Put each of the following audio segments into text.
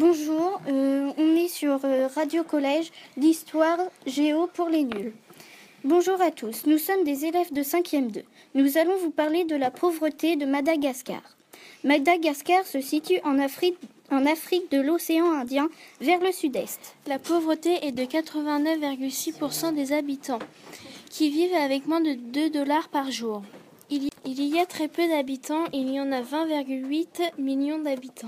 Bonjour, on est sur Radio Collège, l'histoire géo pour les nuls. Bonjour à tous, nous sommes des élèves de 5e 2. Nous allons vous parler de la pauvreté de Madagascar. Madagascar se situe en Afrique de l'océan Indien vers le sud-est. La pauvreté est de 89,6% des habitants qui vivent avec moins de 2 $ par jour. Il y a très peu d'habitants, il y en a 20,8 millions d'habitants.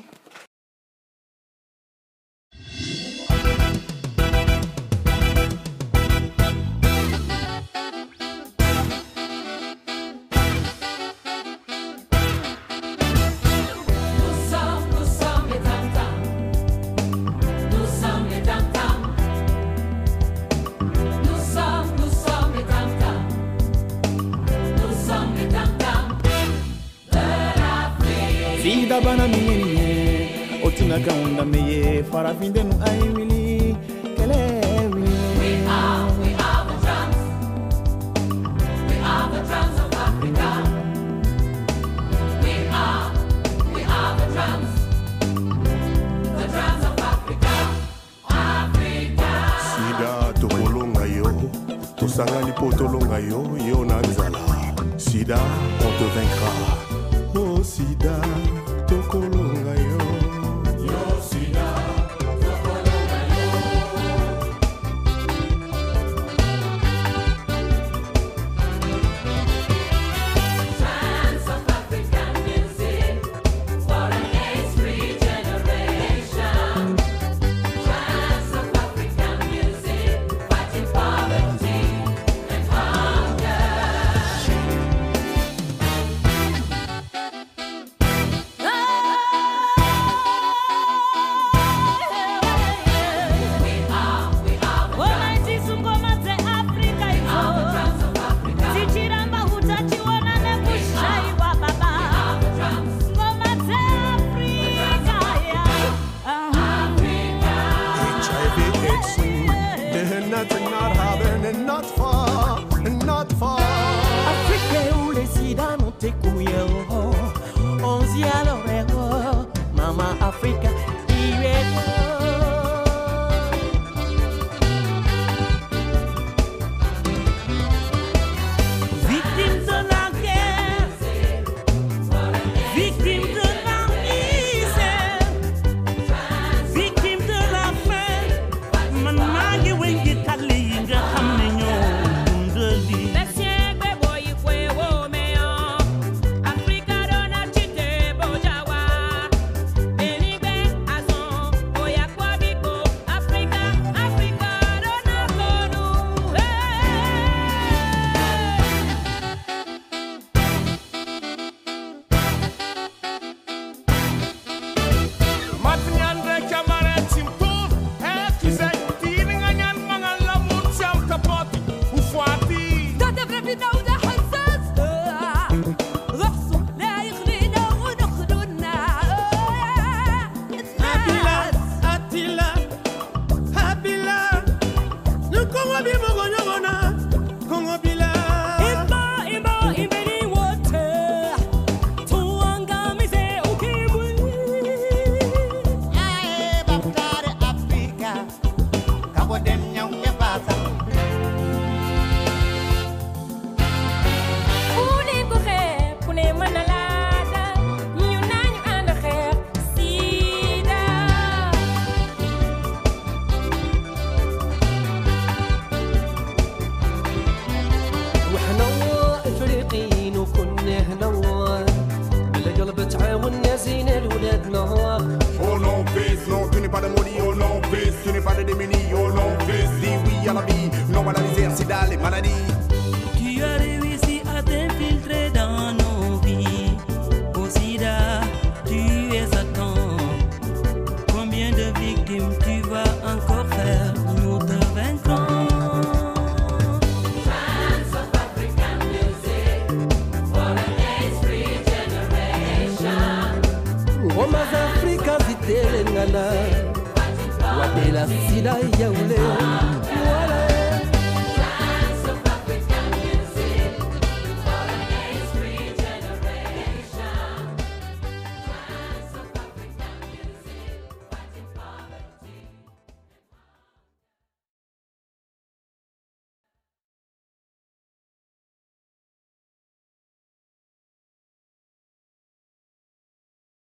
Sida bana miye otina kaunda meye farafinde nu aimili kelewi. We are the drums. We are the drums of Africa. We are the drums. The drums of Africa. Africa. Sida topolonga yo, tosangani potolonga yo, yo nanzala. Sida, on te vaincra. Oh Sida, tokolonga yo. Yo Sida, tokolonga yo. Trance of African music for an AIDS-free generation. Trance of African music fighting poverty and hunger. Afrique où les sida n'ont écouillé, on s'y allait, Maman Africa, victime de la guerre, victime de la misère, victime de la faim, maman qui wingi kali inga hamnenyo ndeli. Oh non, fils, non, tu n'es pas de maudit, oh non, fils, tu n'es pas de démuni, oh non, fils, dis oui à la vie, non à la misère, sida, les maladies. Tu as réussi à t'infiltrer dans nos vies, oh Sida, tu es Satan. Combien de victimes tu vas encore faire, nous te vaincrons. Trance of African music for an AIDS-free generation. Roma Africa zitelengana, wadela Sida yaule, wala